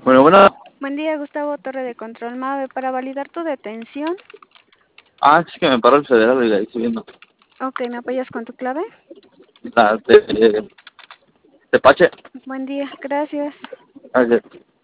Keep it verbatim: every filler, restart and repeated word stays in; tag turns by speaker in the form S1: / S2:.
S1: Bueno, bueno.
S2: Buen día, Gustavo Torre de Control MAVE. Para validar tu detención.
S1: Ah, es que me paró el federal y la estoy viendo.
S2: Ok, ¿me apoyas con tu clave?
S1: La de Tepache.
S2: Buen día, gracias.
S1: Gracias.